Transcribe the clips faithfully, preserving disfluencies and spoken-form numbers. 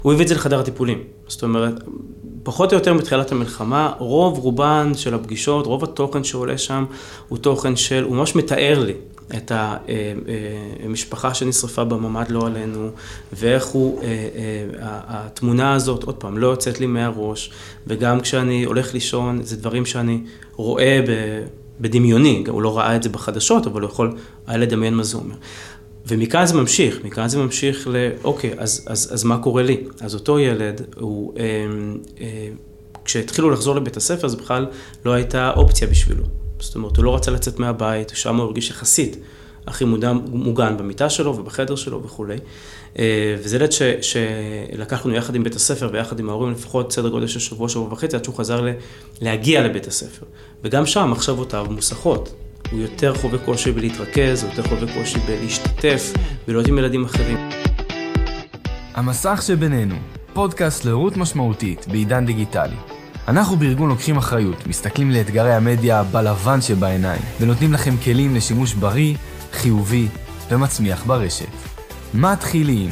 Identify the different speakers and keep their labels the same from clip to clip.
Speaker 1: הוא הביא את זה לחדר הטיפולים. זאת אומרת, פחות או יותר מתחילת המלחמה, רוב רובן של הפגישות, רוב התוכן שעולה שם, הוא תוכן של, הוא ממש מתאר לי את המשפחה שנשרפה בממד לא עלינו, ואיך הוא, התמונה הזאת, עוד פעם, לא יוצאת לי מהראש, וגם כשאני הולך לישון, זה דברים שאני רואה בדמיוני, הוא לא ראה את זה בחדשות, אבל הוא יכול היה לדמיין מה זה אומר. ומכאן זה ממשיך, מכאן זה ממשיך ל, אוקיי, אז, אז, אז מה קורה לי? אז אותו ילד, הוא, אה, אה, כשהתחילו לחזור לבית הספר, זה בכלל לא הייתה אופציה בשבילו. זאת אומרת, הוא לא רצה לצאת מהבית, שם הוא הרגיש יחסית הכי מוגן במיטה שלו ובחדר שלו וכו'. וזה ילד ש, שלקחנו יחד עם בית הספר ויחד עם ההורים, לפחות סדר גודל של שבוע, שבוע וחצי, עד שהוא חזר ל, להגיע לבית הספר. וגם שם מחשבותיו מוסכות. הוא יותר חווה קושי בלהתרכז, הוא יותר חווה קושי בלהשתתף, ולהיות עם ילדים אחרים.
Speaker 2: המסך שבינינו, פודקאסט להורות משמעותית בעידן דיגיטלי. אנחנו בארגון לוקחים אחריות, מסתכלים לאתגרי המדיה בלבן שבעיניים, ונותנים לכם כלים לשימוש בריא, חיובי ומצמיח ברשת. מתחילים.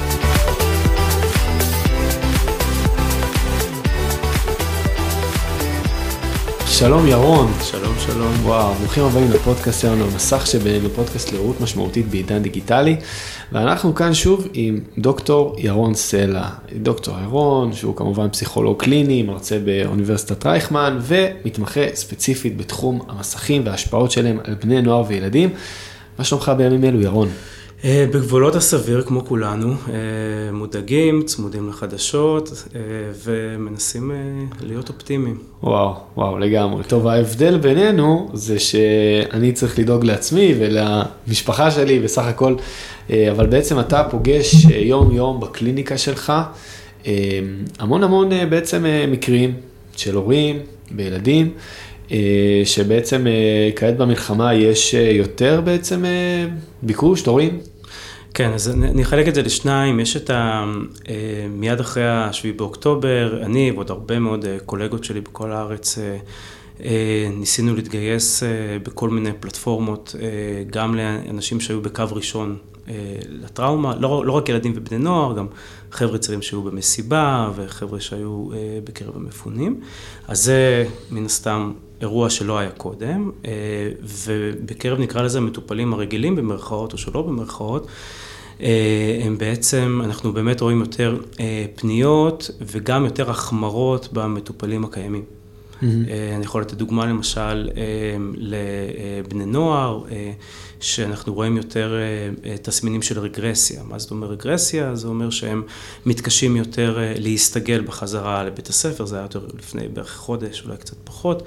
Speaker 3: שלום ירון.
Speaker 1: שלום, שלום.
Speaker 3: וואו, ברוכים הבאים לפודקאסט שלנו, המסך שבינינו, פודקאסט להורות משמעותית בעידן דיגיטלי. ואנחנו כאן שוב עם דוקטור ירון סלע. דוקטור ירון, שהוא כמובן פסיכולוג קליני, מרצה באוניברסיטת רייכמן, ומתמחה ספציפית בתחום המסכים וההשפעות שלהם על בני נוער וילדים. מה שלומך בימים אלו, ירון?
Speaker 1: בגבולות הסביר, כמו כולנו, מודאגים, צמודים לחדשות, ומנסים להיות אופטימיים.
Speaker 3: וואו, וואו, לגמרי. טוב, ההבדל בינינו זה שאני צריך לדאוג לעצמי ולמשפחה שלי בסך הכל, אבל בעצם אתה פוגש יום יום בקליניקה שלך, המון המון בעצם מקרים של הורים בילדים, שבעצם כעת במלחמה יש יותר בעצם ביקוש, תורים?
Speaker 1: כן, אז אני אחלק את זה לשניים. יש את ה... מיד אחרי השביעי באוקטובר, אני ועוד הרבה מאוד קולגות שלי בכל הארץ ניסינו להתגייס בכל מיני פלטפורמות, גם לאנשים שהיו בקו ראשון לטראומה, לא, לא רק ילדים ובני נוער, גם חבר'ה צעירים שהיו במסיבה וחבר'ה שהיו בקרב המפונים. אז זה מן הסתם אירוע שלא היה קודם, ובקרב נקרא לזה מטופלים הרגילים במרכאות או שלא במרכאות, הם בעצם, אנחנו באמת רואים יותר פניות וגם יותר החמרות במטופלים הקיימים. Mm-hmm. אני יכול לתת דוגמה למשל לבני נוער, שאנחנו רואים יותר תסמינים של רגרסיה. מה זאת אומרת רגרסיה? זה אומר שהם מתקשים יותר להסתגל בחזרה לבית הספר, זה היה יותר לפני בערך חודש, אולי קצת פחות.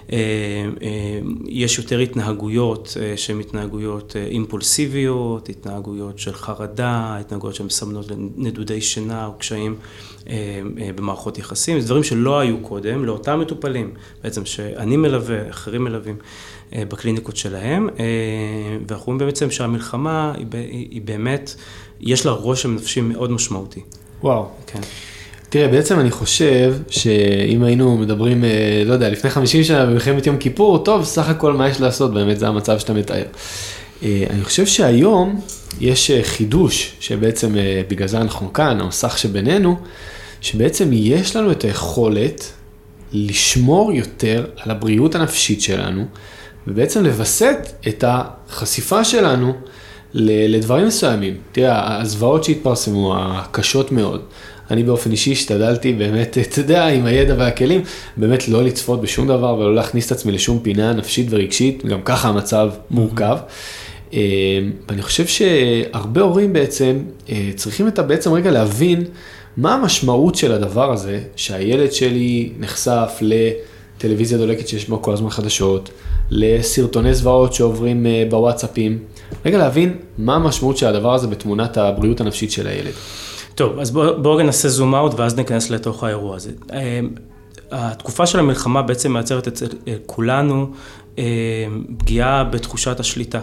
Speaker 1: יש יותר התנהגויות שהן התנהגויות אימפולסיביות, התנהגויות של חרדה, התנהגויות שהן מסמנות לנדודי שינה או קשיים במערכות יחסים. זה דברים שלא היו קודם, לאותם מטופלים, בעצם שאני מלווה, אחרים מלווים בקליניקות שלהם, ואנחנו רואים בעצם שהמלחמה היא באמת, יש לה רושם נפשי מאוד משמעותי.
Speaker 3: וואו.
Speaker 1: כן.
Speaker 3: תראה, בעצם אני חושב שאם היינו מדברים, לא יודע, לפני חמישים שנה במלחמת יום כיפור, טוב, סך הכל מה יש לעשות, באמת זה המצב שאתה מתאר. אני חושב שהיום יש חידוש, שבעצם בגלל זה אנחנו כאן, המסך שבינינו, שבעצם יש לנו את היכולת לשמור יותר על הבריאות הנפשית שלנו, ובעצם לבסט את החשיפה שלנו לדברים מסוימים. תראה, הזוועות שהתפרסמו, הקשות מאוד, אני באופן אישי השתדלתי באמת, אתה יודע, עם הידע והכלים, באמת לא לצפות בשום דבר ולא להכניס את עצמי לשום פינה נפשית ורגשית, גם ככה המצב מורכב. ואני חושב שהרבה הורים בעצם צריכים את בעצם רגע להבין מה המשמעות של הדבר הזה, שהילד שלי נחשף לטלוויזיה דולקת שיש בה כל הזמן חדשות, לסרטוני זוועות שעוברים בוואטסאפים, רגע להבין מה המשמעות של הדבר הזה בתמונת הבריאות הנפשית של הילד.
Speaker 1: טוב, אז בואו בוא ננסה זום אאוט ואז ניכנס לתוך האירוע הזה. התקופה של המלחמה בעצם מייצרת אצל כולנו פגיעה בתחושת השליטה.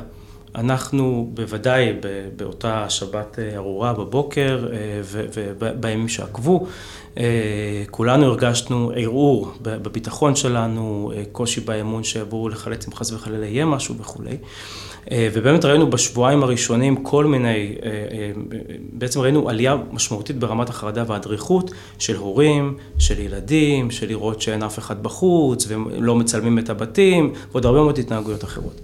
Speaker 1: אנחנו בוודאי באותה שבת ארורה בבוקר ובימים שעקבו, כולנו הרגשנו ערעור בביטחון שלנו, קושי באמון שיבואו לחלץ אם חס וחלילה יהיה משהו וכו'. ובאמת ראינו בשבועיים הראשונים כל מיני, בעצם ראינו עלייה משמעותית ברמת החרדה והדריכות של הורים, של ילדים, של לראות שאין אף אחד בחוץ ולא מצלמים את הבתים ועוד הרבה מאוד התנהגויות אחרות.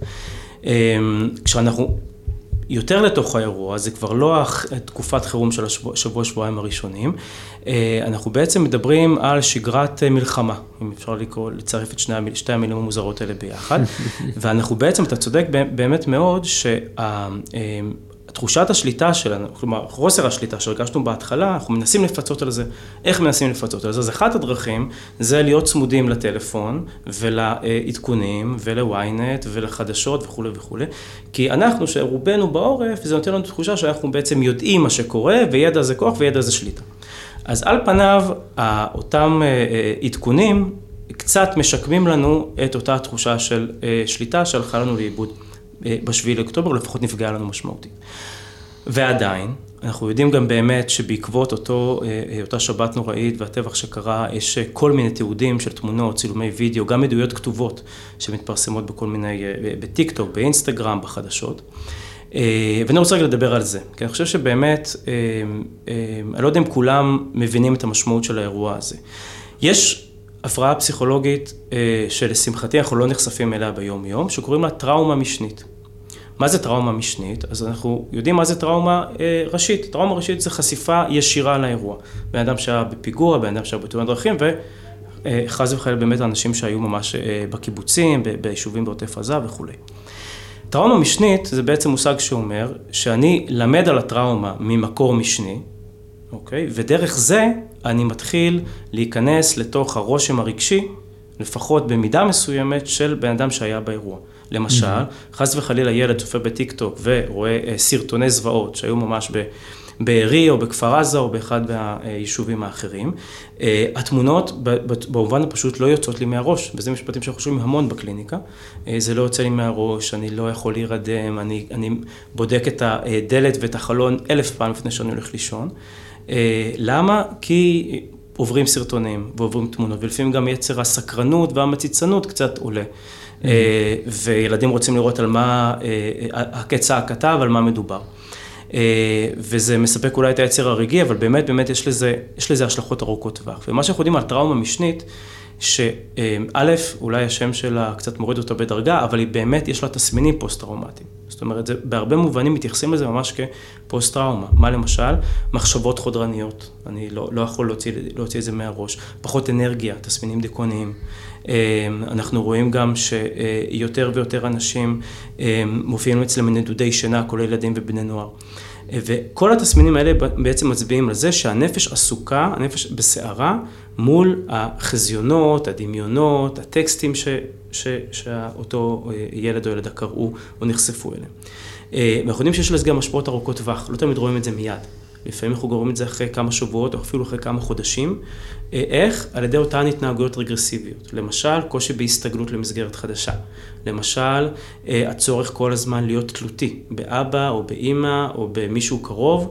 Speaker 1: כשאנחנו יותר לתוך האירוע, זה כבר לא תקופת חירום של השבוע, שבועיים הראשונים, אנחנו בעצם מדברים על שגרת מלחמה, אם אפשר לקרוא, לצרף את שני, שתי המילים המוזרות האלה ביחד, ואנחנו בעצם, אתה צודק באמת מאוד, תחושת השליטה שלנו, כלומר, חוסר השליטה שהרגשנו בהתחלה, אנחנו מנסים לפצות על זה. איך מנסים לפצות על זה? אז אחת הדרכים זה להיות צמודים לטלפון ולעדכונים ולוויינט ולחדשות וכו' וכו'. כי אנחנו, שרובנו בעורף, זה נותן לנו תחושה שאנחנו בעצם יודעים מה שקורה, וידע זה כוח וידע זה שליטה. אז על פניו, אותם עדכונים קצת משקמים לנו את אותה תחושה של שליטה שהלכה לנו לאיבוד. בשביעי לאוקטובר, לפחות נפגעה לנו משמעותית. ועדיין, אנחנו יודעים גם באמת שבעקבות אותו, אותה שבת נוראית והטבח שקרה, יש כל מיני תיעודים של תמונות, צילומי וידאו, גם עדויות כתובות שמתפרסמות בכל מיני, בטיקטוק, באינסטגרם, בחדשות. ואני רוצה רגע לדבר על זה, כי אני חושב שבאמת, אני לא יודע אם כולם מבינים את המשמעות של האירוע הזה. יש הפרעה פסיכולוגית שלשמחתי אנחנו לא נחשפים אליה ביום יום, שקוראים לה טראומה משנית. מה זה טראומה משנית? אז אנחנו יודעים מה זה טראומה ראשית. טראומה ראשית זה חשיפה ישירה לאירוע. בן אדם שהיה בפיגוע, בן אדם שהיה בתאונת דרכים, וחס וחלילה באמת האנשים שהיו ממש בקיבוצים, ביישובים בעוטף עזה וכו'. טראומה משנית זה בעצם מושג שאומר שאני למד על הטראומה ממקור משני, אוקיי? ודרך זה אני מתחיל להיכנס לתוך הרושם הרגשי, לפחות במידה מסוימת של בן אדם שהיה באירוע. למשל, חס וחלילה ילד צופה בטיקטוק ורואה סרטוני זוועות שהיו ממש בארי או בכפר עזה או באחד מהיישובים האחרים. התמונות במובן הפשוט לא יוצאות לי מהראש, וזה משפטים שאנחנו חושבים המון בקליניקה. זה לא יוצא לי מהראש, אני לא יכול להירדם, אני, אני בודק את הדלת ואת החלון אלף פעם לפני שאני הולך לישון. למה? כי עוברים סרטונים ועוברים תמונות, ולפעמים גם יצר הסקרנות והמציצנות קצת עולה. וילדים רוצים לראות על מה הקצע הכתב, על מה מדובר. וזה מספק אולי את היצר הרגעי, אבל באמת, באמת יש לזה, יש לזה השלכות ארוכות טווח. ומה שאנחנו יודעים על טראומה משנית, שא', אולי השם שלה קצת מוריד אותה בדרגה, אבל היא באמת יש לה תסמינים פוסט-טראומטיים. זאת אומרת, זה, בהרבה מובנים מתייחסים לזה ממש כפוסט-טראומה. מה למשל? מחשבות חודרניות. אני לא, לא יכול להוציא, להוציא את זה מהראש. פחות אנרגיה, תסמינים דיכאוניים. אנחנו רואים גם שיותר ויותר אנשים מופיעים אצלם נדודי שינה, כל הילדים ובני נוער. וכל התסמינים האלה בעצם מצביעים לזה שהנפש עסוקה, הנפש בסערה, מול החזיונות, הדמיונות, הטקסטים ש, ש, שאותו ילד או ילדה קראו או נחשפו אליהם. ואנחנו יודעים שיש לזה גם השפעות ארוכות טווח, לא תמיד רואים את זה מיד. לפעמים אנחנו רואים את זה אחרי כמה שבועות או אפילו אחרי כמה חודשים. איך? על ידי אותן התנהגויות רגרסיביות. למשל, קושי בהסתגלות למסגרת חדשה. למשל, הצורך כל הזמן להיות תלותי באבא או באמא או במישהו קרוב,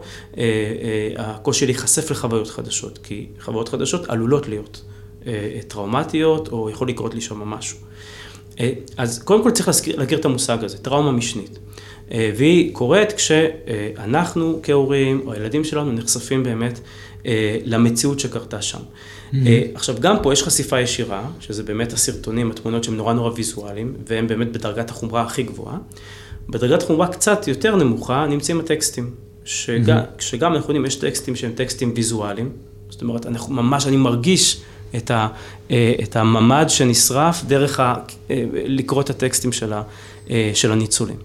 Speaker 1: הקושי להיחשף לחוויות חדשות, כי חוויות חדשות עלולות להיות טראומטיות או יכול לקרות לי שם משהו. אז קודם כל צריך להכיר את המושג הזה, טראומה משנית. והיא קורית כשאנחנו כהורים או הילדים שלנו נחשפים באמת למציאות שקרתה שם. Mm-hmm. עכשיו גם פה יש חשיפה ישירה, שזה באמת הסרטונים, התמונות שהם נורא נורא ויזואליים, והם באמת בדרגת החומרה הכי גבוהה. בדרגת החומרה קצת יותר נמוכה נמצאים הטקסטים, שגם, mm-hmm. שגם אנחנו יודעים יש טקסטים שהם טקסטים ויזואליים, זאת אומרת אנחנו ממש, אני מרגיש את, ה, את הממד שנשרף דרך ה, לקרוא את הטקסטים של, ה, של הניצולים.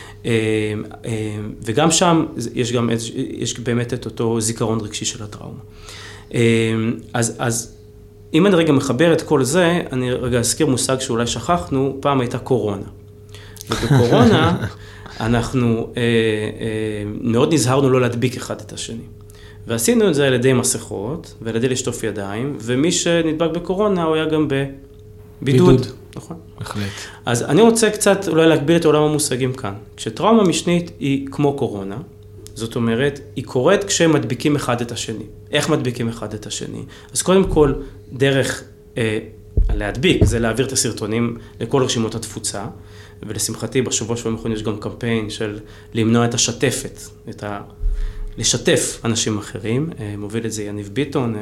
Speaker 1: וגם שם יש גם, יש באמת את אותו זיכרון רגשי של הטראומה. אז, אז אם אני רגע מחבר את כל זה, אני רגע אזכיר מושג שאולי שכחנו, פעם הייתה קורונה. ובקורונה אנחנו מאוד נזהרנו לא להדביק אחד את השני. ועשינו את זה על ידי מסכות, ועל ידי לשטוף ידיים, ומי שנדבק בקורונה הוא היה גם בבידוד. בידוד. נכון?
Speaker 3: בהחלט.
Speaker 1: אז אני רוצה קצת אולי להגביל את עולם המושגים כאן. כשטראומה משנית היא כמו קורונה, זאת אומרת, היא קורית כשמדביקים אחד את השני. איך מדביקים אחד את השני? אז קודם כל, דרך אה, להדביק, זה להעביר את הסרטונים לכל רשימות התפוצה, ולשמחתי, בשבוע שבוע האחרון יש גם קמפיין של למנוע את השתפת, את ה... לשתף אנשים אחרים, מוביל את זה יניב ביטון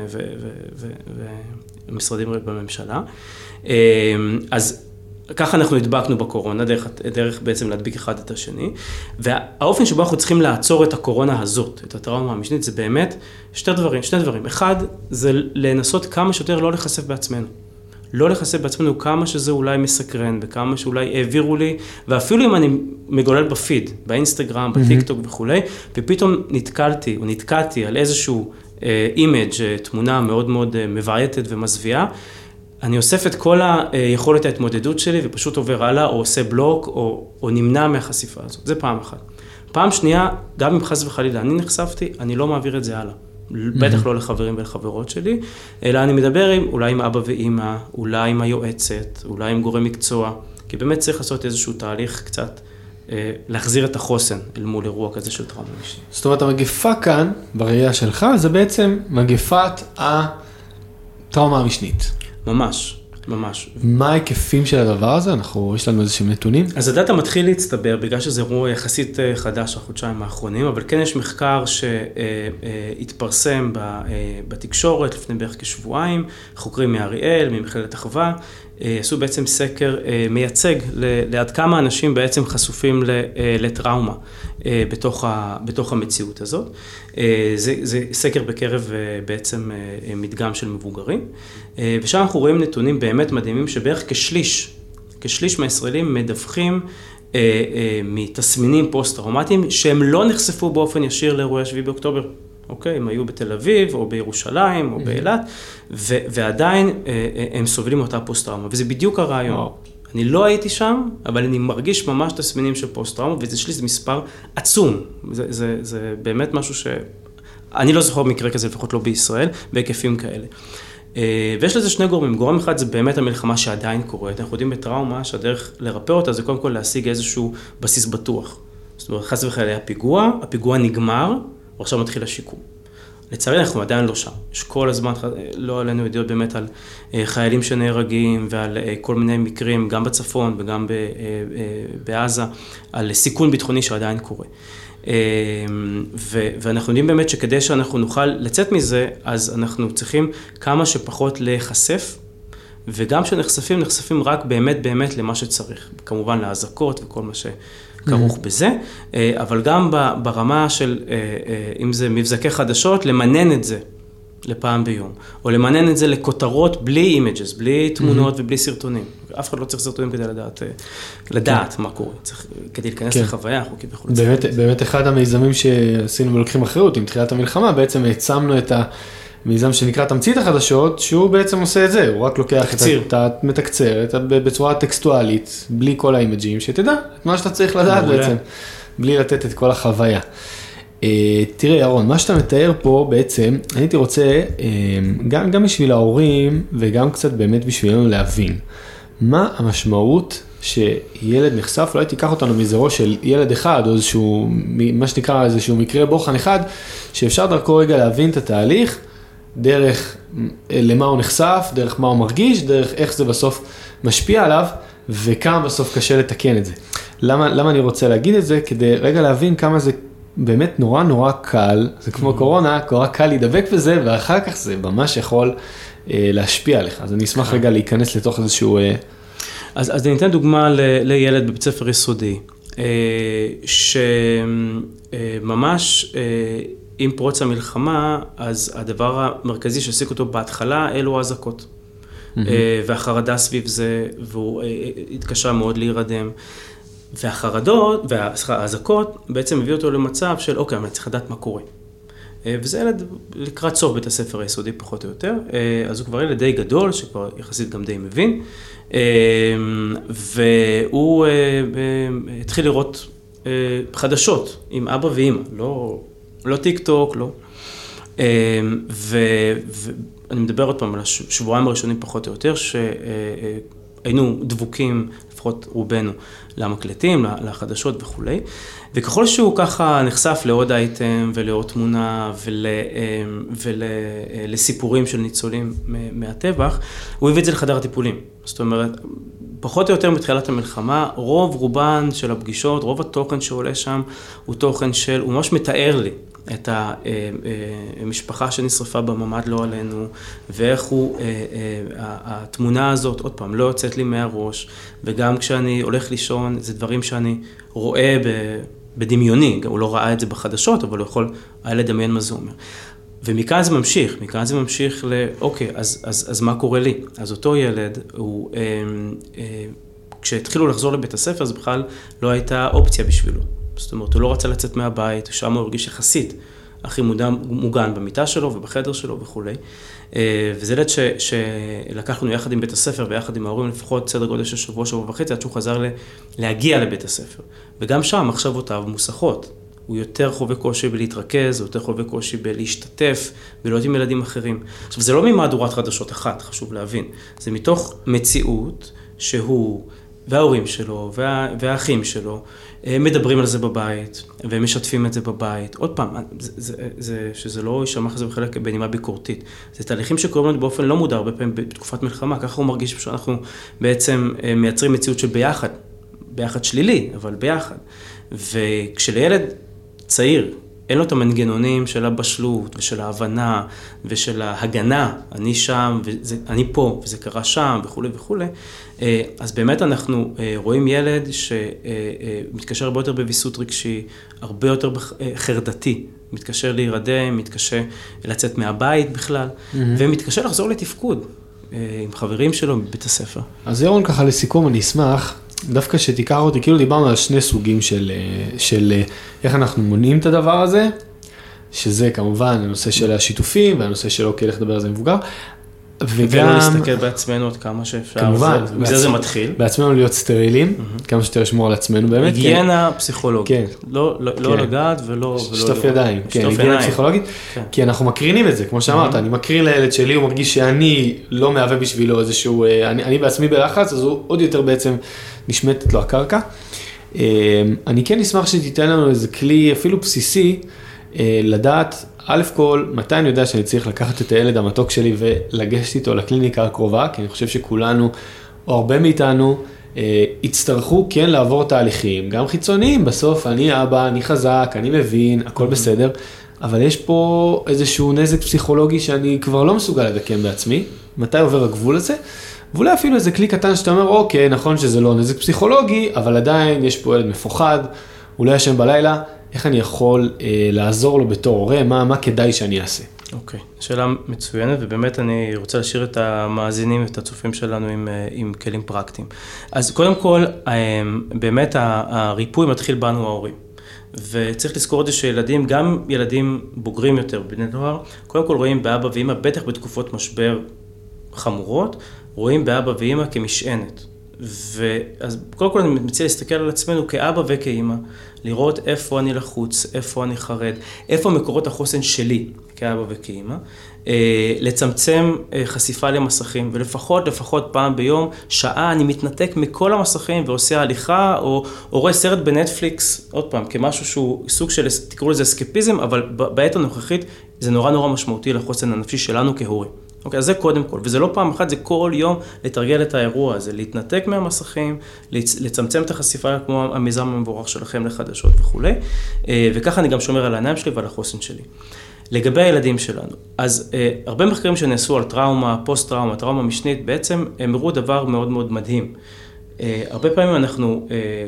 Speaker 1: ומשרדים בממשלה. אז ככה אנחנו הדבקנו בקורונה, דרך, דרך בעצם להדביק אחד את השני, והאופן שבו אנחנו צריכים לעצור את הקורונה הזאת, את הטראומה המשנית, זה באמת שתי דברים, שני דברים. אחד, זה לנסות כמה שיותר לא לחשף בעצמנו. לא לחשף בעצמנו כמה שזה אולי מסקרן, וכמה שאולי העבירו לי, ואפילו אם אני מגולל בפיד, באינסטגרם, בטיקטוק וכולי, ופתאום נתקלתי, או נתקלתי על איזשהו אימג', תמונה מאוד מאוד מבעייתת ומזוויעה, אני אוסף את כל היכולת ההתמודדות שלי, ופשוט עובר הלאה, או עושה בלוק, או, או נמנע מהחשיפה הזאת. זה פעם אחת. פעם שנייה, גם אם חס וחלילה אני נחשפתי, אני לא מעביר את זה הלאה. בטח לא לחברים ולחברות שלי, אלא אני מדבר עם, אולי עם אבא ואמא, אולי עם היועצת, אולי עם גורם מקצוע, כי באמת צריך לעשות איזשהו תהליך קצת, אה, להחזיר את החוסן אל מול אירוע כזה של טראומה משנית.
Speaker 3: זאת אומרת, המגפה כאן, בראייה שלך, זה בעצם מגפת הטראומה המשנית.
Speaker 1: ממש, ממש.
Speaker 3: מה ההיקפים של הדבר הזה? אנחנו, יש לנו איזשהם נתונים?
Speaker 1: אז הדאטה מתחיל להצטבר, בגלל שזה אירוע יחסית חדש החודשיים האחרונים, אבל כן יש מחקר שהתפרסם בתקשורת לפני בערך כשבועיים, חוקרים מאריאל, ממכללת אחווה, עשו בעצם סקר מייצג לעד כמה אנשים בעצם חשופים לטראומה בתוך, בתוך המציאות הזאת. זה, זה סקר בקרב בעצם מדגם של מבוגרים, ושם אנחנו רואים נתונים באמת מדהימים שבערך כשליש, כשליש מהישראלים מדווחים אה, אה, מתסמינים פוסט-טראומטיים שהם לא נחשפו באופן ישיר לאירועי השביעי באוקטובר. אוקיי, הם היו בתל אביב או בירושלים או באילת, ו- ועדיין אה, אה, הם סובלים מאותה פוסט-טראומה, וזה בדיוק הרעיון. וואו. אני לא הייתי שם, אבל אני מרגיש ממש תסמינים של פוסט-טראומה, וזה שלי זה מספר עצום. זה, זה, זה באמת משהו ש... אני לא זוכר מקרה כזה, לפחות לא בישראל, בהיקפים כאלה. ויש לזה שני גורמים. גורם אחד זה באמת המלחמה שעדיין קורית. אנחנו יודעים בטראומה שהדרך לרפא אותה זה קודם כל להשיג איזשהו בסיס בטוח. זאת אומרת, חס וחלילה היה פיגוע, הפיגוע נגמר, ועכשיו מתחיל השיקום. לצערי אנחנו עדיין לא שם. יש כל הזמן, לא עלינו ידיעות באמת על חיילים שנהרגים ועל כל מיני מקרים, גם בצפון וגם בעזה, על סיכון ביטחוני שעדיין קורה. ואנחנו יודעים באמת שכדי שאנחנו נוכל לצאת מזה, אז אנחנו צריכים כמה שפחות להיחשף, וגם שנחשפים, נחשפים רק באמת באמת למה שצריך, כמובן להזקות וכל מה שכרוך בזה, אבל גם ברמה של, אם זה מבזקי חדשות, למנן את זה לפעם ביום, או למנן את זה לכותרות בלי אימג'ס, בלי תמונות ובלי סרטונים. אף אחד לא צריך סרטונים כדי לדעת, לדעת מה קורה, צריך, כדי להיכנס לחוויה החוקית וכו'.
Speaker 3: באמת, באמת אחד המיזמים שעשינו ולוקחים אחריות עם תחילת המלחמה, בעצם העצמנו את המיזם שנקרא תמצית החדשות, שהוא בעצם עושה את זה, הוא רק לוקח את המתקצר, בצורה טקסטואלית, בלי כל האימג'ים, שתדע את מה שאתה צריך לדעת בעצם, בלי לתת את כל החוויה. תראה ירון, מה שאתה מתאר פה בעצם, הייתי רוצה גם, גם בשביל ההורים וגם קצת באמת בשבילנו להבין, מה המשמעות שילד נחשף, אולי תיקח אותנו מזרו של ילד אחד או איזשהו, מה שנקרא איזשהו מקרה בוחן אחד, שאפשר דרכו רגע להבין את התהליך, דרך למה הוא נחשף, דרך מה הוא מרגיש, דרך איך זה בסוף משפיע עליו, וכמה בסוף קשה לתקן את זה. למה, למה אני רוצה להגיד את זה? כדי רגע להבין כמה זה באמת נורא נורא קל, זה כמו קורונה, נורא קל להידבק בזה, ואחר כך זה ממש יכול אה, להשפיע עליך. אז אני אשמח רגע להיכנס לתוך איזשהו... אה...
Speaker 1: אז, אז אני אתן דוגמה ל, לילד בבית ספר יסודי, אה, שממש אה, עם פרוץ המלחמה, אז הדבר המרכזי שהעסיק אותו בהתחלה, אלו האזעקות. Mm-hmm. אה, והחרדה סביב זה, והוא אה, התקשה מאוד להירדם. והחרדות והאזעקות בעצם הביא אותו למצב של, אוקיי, אני צריך לדעת מה קורה. וזה ילד לקראת סוף בית הספר היסודי פחות או יותר, אז הוא כבר ילד די גדול, שכבר יחסית גם די מבין, והוא התחיל לראות חדשות עם אבא ואמא, לא, לא טיק טוק, לא. ואני מדבר עוד פעם על השבועיים הראשונים פחות או יותר, ש... היינו דבוקים, לפחות רובנו, למקלטים, לחדשות וכו'. וככל שהוא ככה נחשף לעוד אייטם ולעוד תמונה ול, ולסיפורים של ניצולים מהטבח, הוא הביא את זה לחדר הטיפולים. זאת אומרת, פחות או יותר מתחילת המלחמה, רוב רובן של הפגישות, רוב התוכן שעולה שם, הוא תוכן של, הוא ממש מתאר לי את המשפחה שנשרפה בממד לא עלינו, ואיך הוא, התמונה הזאת, עוד פעם, לא יוצאת לי מהראש, וגם כשאני הולך לישון, זה דברים שאני רואה בדמיוני, הוא לא ראה את זה בחדשות, אבל הוא יכול היה לדמיין מה זה אומר. ומכאן זה ממשיך, מכאן זה ממשיך ל, אוקיי, אז, אז, אז מה קורה לי? אז אותו ילד, הוא, אה, אה, כשהתחילו לחזור לבית הספר, זה בכלל לא הייתה אופציה בשבילו. זאת אומרת, הוא לא רצה לצאת מהבית, שם הוא הרגיש יחסית הכי מוגן במיטה שלו ובחדר שלו וכו'. וזה ילד שלקחנו יחד עם בית הספר ויחד עם ההורים לפחות סדר גודל של שבוע, שבוע וחצי, עד שהוא חזר להגיע לבית הספר. וגם שם מחשבותיו מוסחות. הוא יותר חווה קושי בלהתרכז, הוא יותר חווה קושי בלהשתתף, ולהיות עם ילדים אחרים. עכשיו, זה לא ממהדורת חדשות אחת, חשוב להבין. זה מתוך מציאות שהוא וההורים שלו וה, והאחים שלו מדברים על זה בבית, והם משתפים את זה בבית. עוד פעם, זה, זה, זה, שזה לא יישמע זה בחלק בנימה ביקורתית. זה תהליכים שקוראים לנו באופן לא מודע, הרבה פעמים בתקופת מלחמה, ככה הוא מרגיש שאנחנו בעצם מייצרים מציאות של ביחד, ביחד שלילי, אבל ביחד. וכשלילד צעיר, אין לו את המנגנונים של הבשלות ושל ההבנה ושל ההגנה, אני שם ואני פה וזה קרה שם וכו' וכו'. אז באמת אנחנו רואים ילד שמתקשר הרבה יותר בביסות רגשי, הרבה יותר חרדתי, מתקשר להירדם, מתקשר לצאת מהבית בכלל, mm-hmm. ומתקשר לחזור לתפקוד עם חברים שלו מבית הספר. אז
Speaker 3: ירון, ככה לסיכום, אני אשמח, דווקא שתיקח אותי, כאילו דיברנו על שני סוגים של, של איך אנחנו מונעים את הדבר הזה, שזה כמובן הנושא של השיתופים, והנושא של אוקיי, איך לדבר על זה מבוגר,
Speaker 1: וגם... ולא להסתכל בעצמנו עוד כמה שאפשר,
Speaker 3: כמובן,
Speaker 1: זה, בעצ... זה מתחיל.
Speaker 3: בעצמנו להיות סטרילים, mm-hmm. כמה שיותר לשמור על עצמנו באמת.
Speaker 1: היגיינה כן. פסיכולוגית,
Speaker 3: כן.
Speaker 1: לא, לא, כן. לא לגעת ולא...
Speaker 3: שטוף ידיים, כן, היגיינה פסיכולוגית, כן. כי אנחנו מקרינים את זה, כמו שאמרת, mm-hmm. אני מקרין לילד שלי, הוא מרגיש שאני לא מהווה בשבילו איזשהו, אני, אני בעצמי בלחץ, אז הוא עוד יותר בעצם נשמטת לו הקרקע. אני כן אשמח שתיתן לנו איזה כלי אפילו בסיסי, לדעת, א' כל, מתי אני יודע שאני צריך לקחת את הילד המתוק שלי ולגשת איתו לקליניקה הקרובה, כי אני חושב שכולנו, או הרבה מאיתנו, יצטרכו כן לעבור תהליכים, גם חיצוניים, בסוף אני אבא, אני חזק, אני מבין, הכל בסדר, אבל יש פה איזשהו נזק פסיכולוגי שאני כבר לא מסוגל לדקם בעצמי, מתי עובר הגבול הזה, ואולי אפילו איזה כלי קטן שאתה אומר, אוקיי, נכון שזה לא נזק פסיכולוגי, אבל עדיין יש פה ילד מפוחד, הוא לא ישן בלילה, איך אני יכול אה, לעזור לו בתור הורה, מה, מה כדאי שאני אעשה?
Speaker 1: אוקיי, שאלה מצוינת, ובאמת אני רוצה להשאיר את המאזינים ואת הצופים שלנו עם, עם כלים פרקטיים. אז קודם כל, באמת הריפוי מתחיל בנו ההורים. וצריך לזכור את זה שילדים, גם ילדים בוגרים יותר, בני נוער, קודם כל רואים באבא ואמא, בטח בתקופות משבר חמורות, רואים באבא ואמא כמשענת. ואז קודם כל אני מציע להסתכל על עצמנו כאבא וכאמא, לראות איפה אני לחוץ, איפה אני חרד, איפה מקורות החוסן שלי כאבא וכאמא, לצמצם חשיפה למסכים, ולפחות, לפחות פעם ביום, שעה אני מתנתק מכל המסכים ועושה הליכה, או, או רואה סרט בנטפליקס, עוד פעם, כמשהו שהוא סוג של, תקראו לזה אסקפיזם, אבל בעת הנוכחית זה נורא נורא משמעותי לחוסן הנפשי שלנו כהורים. אוקיי, אז זה קודם כל, וזה לא פעם אחת, זה כל יום לתרגל את האירוע הזה, להתנתק מהמסכים, לצמצם את החשיפה כמו המיזם המבורך שלכם לחדשות וכו'. וככה אני גם שומר על העיניים שלי ועל החוסן שלי. לגבי הילדים שלנו, אז הרבה מחקרים שנעשו על טראומה, פוסט-טראומה, טראומה משנית, בעצם הם הראו דבר מאוד מאוד מדהים. הרבה פעמים אנחנו,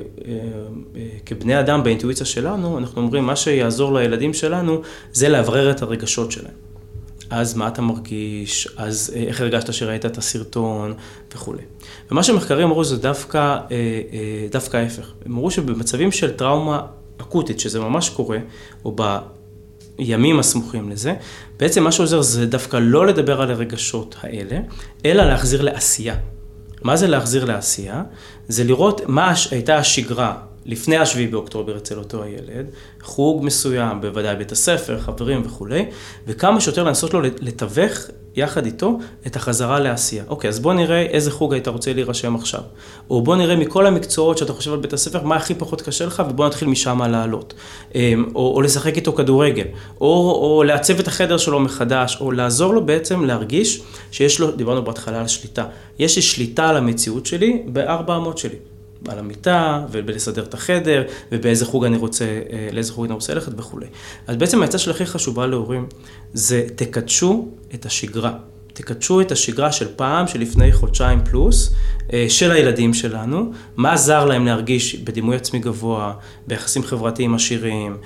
Speaker 1: כבני אדם באינטואיציה שלנו, אנחנו אומרים, מה שיעזור לילדים שלנו, זה להברר את הרגשות שלהם. אז מה אתה מרגיש, אז איך הרגשת שראית את הסרטון וכו'. ומה שמחקרים אמרו זה דווקא, דווקא ההפך. הם אמרו שבמצבים של טראומה אקוטית, שזה ממש קורה, או בימים הסמוכים לזה, בעצם מה שעוזר זה דווקא לא לדבר על הרגשות האלה, אלא להחזיר לעשייה. מה זה להחזיר לעשייה? זה לראות מה הייתה השגרה, לפני השביעי באוקטובר אצל אותו הילד, חוג מסוים, בוודאי בית הספר, חברים וכו', וכמה שיותר לנסות לו לתווך יחד איתו את החזרה לעשייה. אוקיי, אז בוא נראה איזה חוג היית רוצה להירשם עכשיו. או בוא נראה מכל המקצועות שאתה חושב על בית הספר, מה הכי פחות קשה לך, ובוא נתחיל משם לעלות. או, או לשחק איתו כדורגל, או, או לעצב את החדר שלו מחדש, או לעזור לו בעצם להרגיש שיש לו, דיברנו בהתחלה על שליטה. יש לי שליטה על המציאות שלי בארבע אמות שלי. על המיטה, ובלסדר את החדר, ובאיזה חוג אני רוצה, לאיזה חוג אני רוצה ללכת וכו'. אז בעצם ההצעה של הכי חשובה להורים, זה תקדשו את השגרה. תקדשו את השגרה של פעם, של לפני חודשיים פלוס, של הילדים שלנו, מה עזר להם להרגיש בדימוי עצמי גבוה, ביחסים חברתיים עשירים,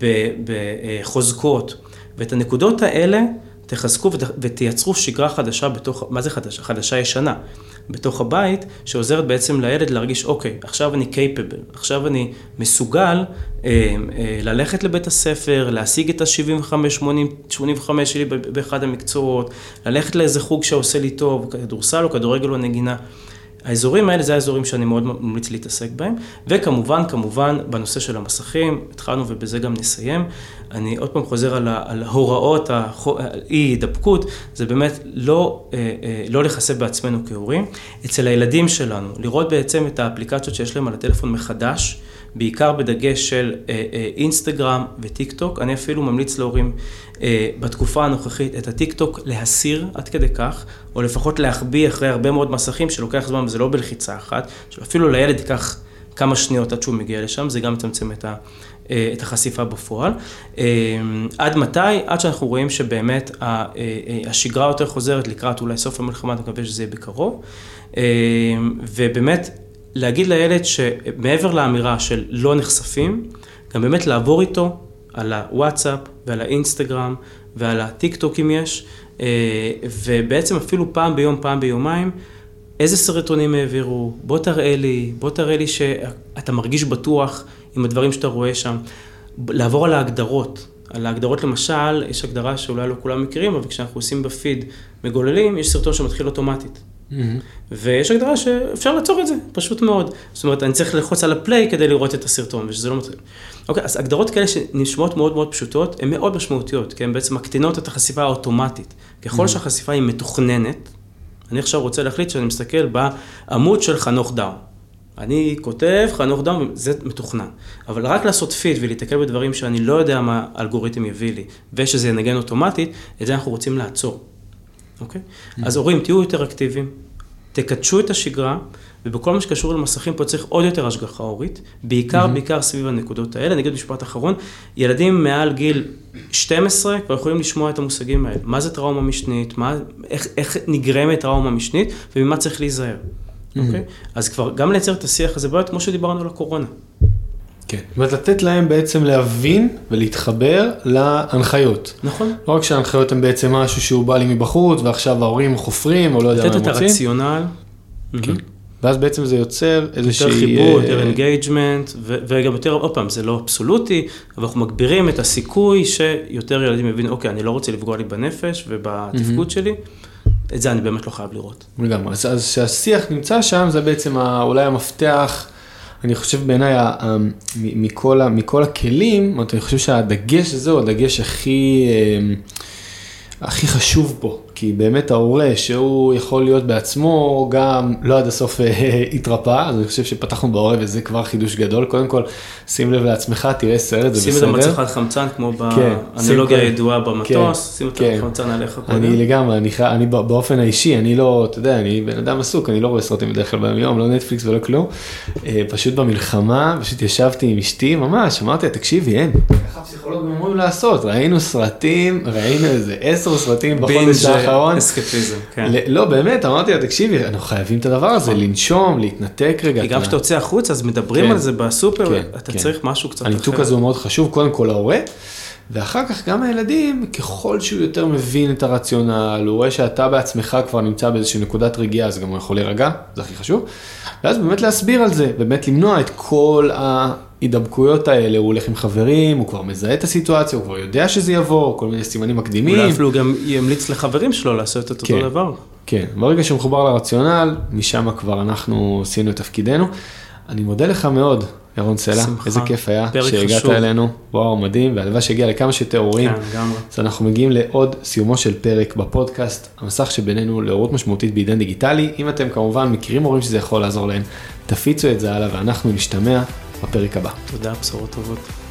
Speaker 1: בחוזקות, ואת הנקודות האלה תחזקו ותייצרו שגרה חדשה בתוך, מה זה חדשה? חדשה ישנה. בתוך הבית, שעוזרת בעצם לילד להרגיש, אוקיי, עכשיו אני capable, עכשיו אני מסוגל אה, אה, ללכת לבית הספר, להשיג את ה-שבעים וחמש שמונים וחמש שלי באחד המקצועות, ללכת לאיזה חוג שעושה לי טוב, כדורסל או כדורגל או נגינה. האזורים האלה זה האזורים שאני מאוד ממליץ להתעסק בהם, וכמובן, כמובן, בנושא של המסכים, התחלנו ובזה גם נסיים, אני עוד פעם חוזר על, על ההוראות, האי-הידבקות, זה באמת לא, לא לחשף בעצמנו כהורים, אצל הילדים שלנו, לראות בעצם את האפליקציות שיש להם על הטלפון מחדש, בעיקר בדגש של אינסטגרם וטיק טוק, אני אפילו ממליץ להורים בתקופה הנוכחית את הטיק טוק להסיר עד כדי כך, או לפחות להחביא אחרי הרבה מאוד מסכים שלוקח זמן, וזה לא בלחיצה אחת, שאפילו לילד ייקח כמה שניות עד שהוא מגיע לשם, זה גם מצמצם את, ה, את החשיפה בפועל. עד מתי? עד שאנחנו רואים שבאמת השגרה יותר חוזרת לקראת אולי סוף המלחמה, אני מקווה שזה יהיה בקרוב, ובאמת להגיד לילד שמעבר לאמירה של לא נחשפים, גם באמת לעבור איתו על הוואטסאפ ועל האינסטגרם ועל הטיק טוק אם יש, ובעצם אפילו פעם ביום, פעם ביומיים, איזה סרטונים העבירו, בוא תראה לי, בוא תראה לי שאתה מרגיש בטוח עם הדברים שאתה רואה שם. לעבור על ההגדרות. על ההגדרות למשל, יש הגדרה שאולי לא כולם מכירים, אבל כשאנחנו עושים בפיד מגוללים, יש סרטון שמתחיל אוטומטית. Mm-hmm. ויש הגדרה שאפשר לעצור את זה, פשוט מאוד. זאת אומרת, אני צריך ללחוץ על הפליי כדי לראות את הסרטון, ושזה לא מתחיל. אוקיי, אז הגדרות כאלה שנשמעות מאוד מאוד פשוטות, הן מאוד משמעותיות, כי הן בעצם מקטינות את החשיפה האוטומטית. ככל mm-hmm. שהחשיפה היא מתוכננת, אני עכשיו רוצה להחליט שאני מסתכל בעמוד של חנוך דאום. אני כותב חנוך דאום, זה מתוכנן. אבל רק לעשות פיד ולהתקל בדברים שאני לא יודע מה האלגוריתם יביא לי, ושזה ינגן אוטומטית, את זה אנחנו רוצים לעצור. אוקיי? Mm-hmm. אז הורים, תהיו יותר אקטיביים, תקדשו את השגרה, ובכל מה שקשור למסכים פה צריך עוד יותר השגחה הורית, בעיקר, mm-hmm. בעיקר סביב הנקודות האלה. אני אגיד משפט אחרון, ילדים מעל גיל שתים עשרה כבר יכולים לשמוע את המושגים האלה. מה זה טראומה משנית? מה, איך, איך נגרמת טראומה משנית, וממה צריך להיזהר. Mm-hmm. אוקיי? אז כבר גם לייצר את השיח הזה, באמת כמו שדיברנו על הקורונה.
Speaker 3: כן. זאת אומרת, לתת להם בעצם להבין ולהתחבר להנחיות.
Speaker 1: נכון.
Speaker 3: לא רק שההנחיות הן בעצם משהו שהוא בא לי מבחוץ, ועכשיו ההורים חופרים, או לא יודע מה הם רוצים.
Speaker 1: לתת את הרציונל.
Speaker 3: כן. ואז בעצם זה יוצר איזושהי...
Speaker 1: יותר חיבור, יותר אינגייג'מנט, וגם יותר, עוד פעם, זה לא אבסולוטי, אבל אנחנו מגבירים את הסיכוי שיותר ילדים מבינים, אוקיי, אני לא רוצה לפגוע לי בנפש ובתפקוד שלי, את זה אני באמת לא חייב לראות.
Speaker 3: לגמרי. אז שהשיח נמצא שם, זה בעצם אולי המפתח, אני חושב בעיניי, מכל, מכל הכלים, אני חושב שהדגש הזה הוא הדגש הכי, הכי חשוב פה, כי באמת ההורה שהוא יכול להיות בעצמו, גם לא עד הסוף התרפא, אז אני חושב שפתחנו בהורה וזה כבר חידוש גדול, קודם כל שים לב לעצמך, תראה סרט, זה בסדר.
Speaker 1: שים את המצחת חמצן, כמו באנלוגיה הידועה במטוס, שים את החמצן עליך קודם.
Speaker 3: אני לגמרי, אני באופן האישי, אני לא, אתה יודע, אני בן אדם עסוק, אני לא רואה סרטים בדרך כלל ביום, לא נטפליקס ולא כלום, פשוט במלחמה, פשוט ישבתי עם אשתי, ממש, אמרתי, תקשיבי, אין, ככה פסיכולוגים אמורים לעשות, ראינו סרטים, ראינו איזה עשר סרטים בחודש האחרון.
Speaker 1: אסקפיזם, כן.
Speaker 3: לא, באמת, אמרתי לה, תקשיבי, אנחנו חייבים את הדבר הזה, לנשום, להתנתק רגע.
Speaker 1: כי גם כשאתה יוצא החוץ, אז מדברים על זה בסופר, אתה צריך משהו קצת אחר.
Speaker 3: הניתוק הזה הוא מאוד חשוב, קודם כל ההורה, ואחר כך גם הילדים, ככל שהוא יותר מבין את הרציונל, הוא רואה שאתה בעצמך כבר נמצא באיזושהי נקודת רגיעה, אז גם הוא יכול להירגע, זה הכי חשוב. ואז באמת להסביר על זה, באמת למנוע את כל ההידבקויות האלה, הוא הולך עם חברים, הוא כבר מזהה את הסיטואציה, הוא כבר יודע שזה יבוא, כל מיני סימנים מקדימים.
Speaker 1: אולי אפילו גם ימליץ לחברים שלו לעשות את אותו
Speaker 3: כן,
Speaker 1: דבר.
Speaker 3: כן, ברגע שהוא מחובר לרציונל, משם כבר אנחנו עשינו את תפקידנו. אני מודה לך מאוד, ירון סלע, איזה כיף היה שהגעת אלינו, וואו, מדהים, והלוואי שהגיע לכמה שיותר הורים.
Speaker 1: כן, לגמרי.
Speaker 3: אז אנחנו מגיעים לעוד סיומו של פרק בפודקאסט, המסך שבינינו להורות משמעותית בעידן דיגיטלי. אם אתם כמובן מכירים הורים שזה יכול לעזור להם, תפיצו את זה הלאה, ואנחנו נשתמע בפרק הבא.
Speaker 1: תודה, בשורות טובות.